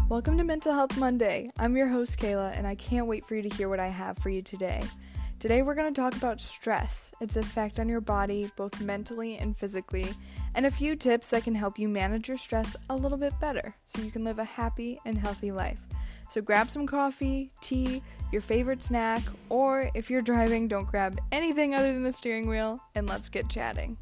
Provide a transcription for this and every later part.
Welcome to Mental Health Monday. I'm your host, Kayla, and I can't wait for you to hear what I have for you today. Today we're going to talk about stress, its effect on your body, both mentally and physically, and a few tips that can help you manage your stress a little bit better so you can live a happy and healthy life. So grab some coffee, tea, your favorite snack, or if you're driving, don't grab anything other than the steering wheel, and let's get chatting.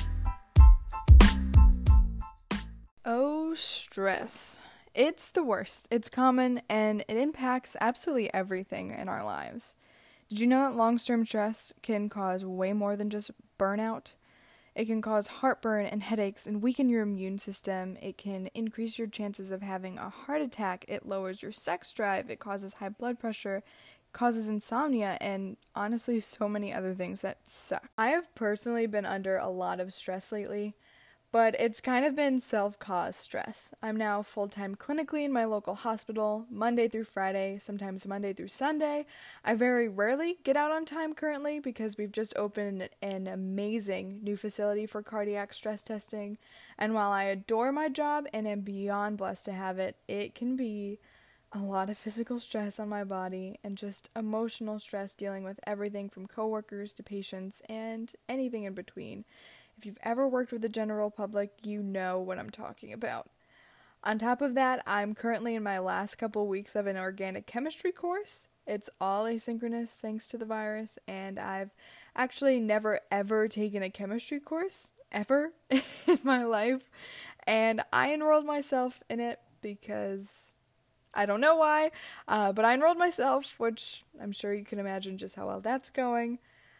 Oh, stress. It's the worst. It's common, and it impacts absolutely everything in our lives. Did you know that long-term stress can cause way more than just burnout? It can cause heartburn and headaches and weaken your immune system. It can increase your chances of having a heart attack. It lowers your sex drive. It causes high blood pressure, causes insomnia, and honestly so many other things that suck. I have personally been under a lot of stress lately, but it's kind of been self-caused stress. I'm now full-time clinically in my local hospital, Monday through Friday, sometimes Monday through Sunday. I very rarely get out on time currently because we've just opened an amazing new facility for cardiac stress testing. And while I adore my job and am beyond blessed to have it, it can be a lot of physical stress on my body and just emotional stress dealing with everything from coworkers to patients and anything in between. If you've ever worked with the general public, you know what I'm talking about. On top of that, I'm currently in my last couple weeks of an organic chemistry course. It's all asynchronous thanks to the virus, and I've actually never ever taken a chemistry course, ever, in my life. And I enrolled myself in it because I don't know why, but I enrolled myself, which I'm sure you can imagine just how well that's going.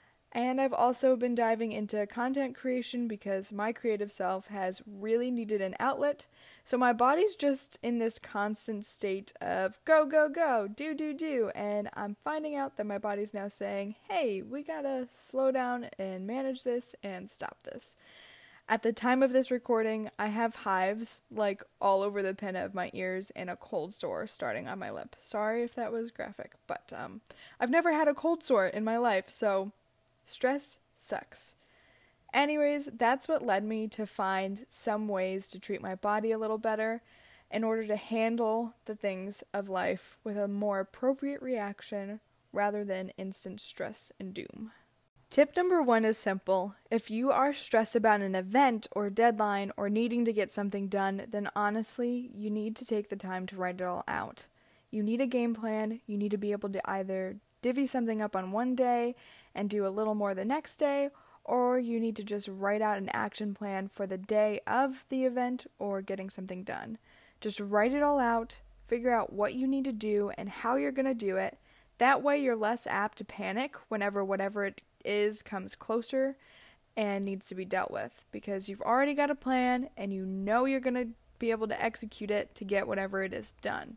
And I've also been diving into content creation because my creative self has really needed an outlet. So my body's just in this constant state of go, go, go, do. And I'm finding out that my body's now saying, hey, we gotta slow down and manage this and stop this. At the time of this recording, I have hives like all over the pinna of my ears and a cold sore starting on my lip. Sorry if that was graphic, but I've never had a cold sore in my life, so stress sucks. Anyways, that's what led me to find some ways to treat my body a little better in order to handle the things of life with a more appropriate reaction rather than instant stress and doom. Tip number 1 is simple. If you are stressed about an event or deadline or needing to get something done, then honestly, you need to take the time to write it all out. You need a game plan. You need to be able to either divvy something up on one day and do a little more the next day, or you need to just write out an action plan for the day of the event or getting something done. Just write it all out, figure out what you need to do and how you're going to do it. That way you're less apt to panic whenever whatever it is comes closer and needs to be dealt with, because you've already got a plan and you know you're going to be able to execute it to get whatever it is done.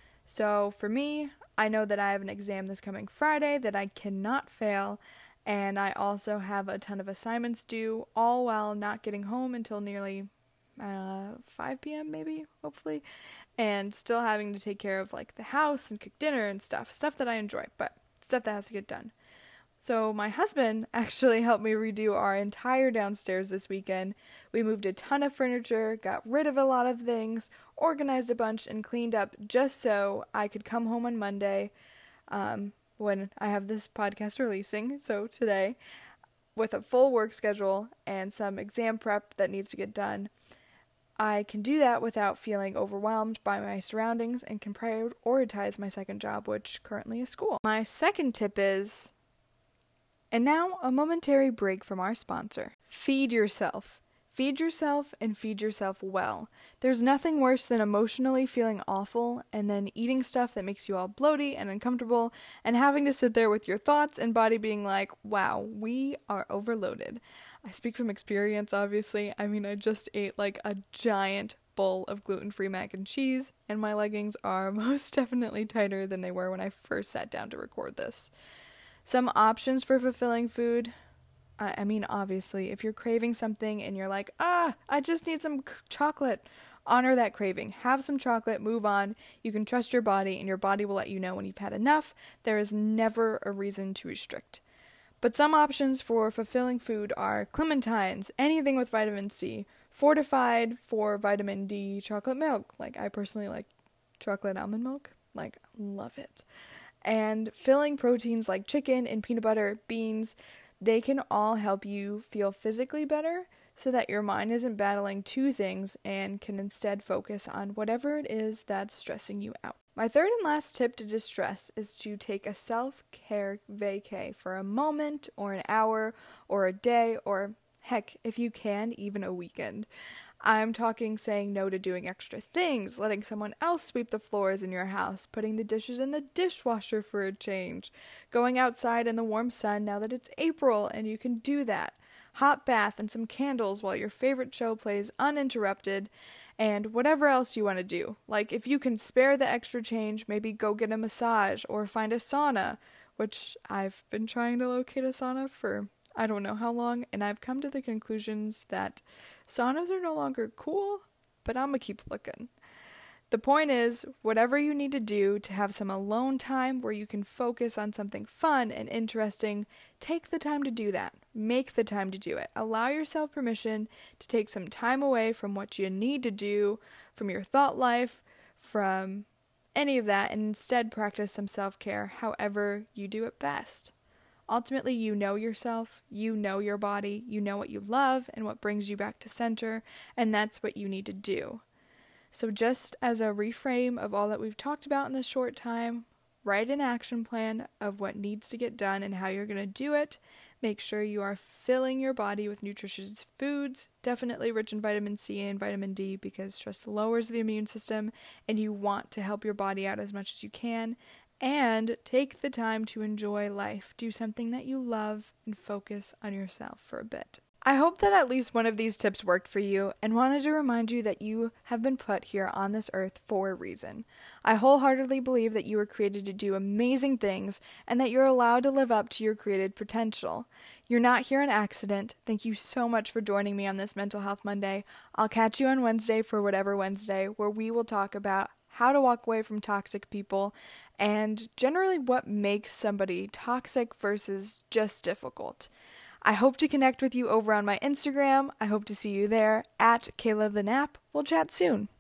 So for me, I know that I have an exam this coming Friday that I cannot fail, and I also have a ton of assignments due, all while not getting home until nearly 5 p.m. maybe, hopefully, and still having to take care of like the house and cook dinner and stuff that I enjoy, but stuff that has to get done. So my husband actually helped me redo our entire downstairs this weekend. We moved a ton of furniture, got rid of a lot of things, organized a bunch, and cleaned up just so I could come home on Monday when I have this podcast releasing, so today, with a full work schedule and some exam prep that needs to get done. I can do that without feeling overwhelmed by my surroundings and can prioritize my second job, which currently is school. My second tip is, and now a momentary break from our sponsor. Feed yourself. Feed yourself and feed yourself well. There's nothing worse than emotionally feeling awful and then eating stuff that makes you all bloaty and uncomfortable and having to sit there with your thoughts and body being like, wow, we are overloaded. I speak from experience, obviously. I mean, I just ate like a giant bowl of gluten-free mac and cheese, and my leggings are most definitely tighter than they were when I first sat down to record this. Some options for fulfilling food. I mean, obviously, if you're craving something and you're like, I just need some chocolate, honor that craving. Have some chocolate, move on. You can trust your body, and your body will let you know when you've had enough. There is never a reason to restrict. But some options for fulfilling food are clementines, anything with vitamin C, fortified for vitamin D chocolate milk. Like, I personally like chocolate almond milk. Like, love it. And filling proteins like chicken and peanut butter, beans, they can all help you feel physically better so that your mind isn't battling two things and can instead focus on whatever it is that's stressing you out. My third and last tip to distress is to take a self-care vacay for a moment or an hour or a day or, heck, if you can, even a weekend. I'm talking saying no to doing extra things, letting someone else sweep the floors in your house, putting the dishes in the dishwasher for a change, going outside in the warm sun now that it's April and you can do that, hot bath and some candles while your favorite show plays uninterrupted, and whatever else you want to do. Like, if you can spare the extra change, maybe go get a massage or find a sauna, which I've been trying to locate a sauna for I don't know how long, and I've come to the conclusions that saunas are no longer cool, but I'm gonna keep looking. The point is, whatever you need to do to have some alone time where you can focus on something fun and interesting, take the time to do that. Make the time to do it. Allow yourself permission to take some time away from what you need to do, from your thought life, from any of that, and instead practice some self-care however you do it best. Ultimately, you know yourself, you know your body, you know what you love and what brings you back to center, and that's what you need to do. So just as a reframe of all that we've talked about in this short time, write an action plan of what needs to get done and how you're going to do it. Make sure you are filling your body with nutritious foods, definitely rich in vitamin C and vitamin D because stress lowers the immune system and you want to help your body out as much as you can. And take the time to enjoy life. Do something that you love and focus on yourself for a bit. I hope that at least one of these tips worked for you and wanted to remind you that you have been put here on this earth for a reason. I wholeheartedly believe that you were created to do amazing things and that you're allowed to live up to your created potential. You're not here on accident. Thank you so much for joining me on this Mental Health Monday. I'll catch you on Wednesday for Whatever Wednesday, where we will talk about how to walk away from toxic people, and generally what makes somebody toxic versus just difficult. I hope to connect with you over on my Instagram. I hope to see you there at Kayla the Nap. We'll chat soon.